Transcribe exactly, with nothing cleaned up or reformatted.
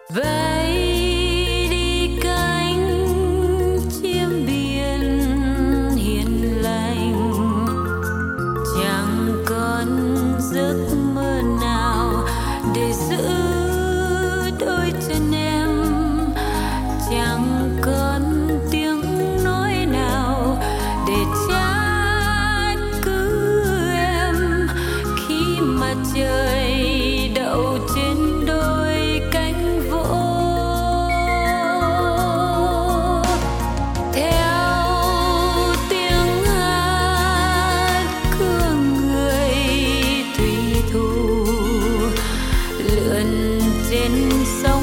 vẫy đi cánh chim biển hiền lành, chẳng còn giấc mơ nào để giữ đôi chân em, chẳng còn tiếng nói nào để trách cứ em khi mà trời đậu trên đôi cánh vỗ. Theo tiếng hát của người thủy thủ lượn trên sông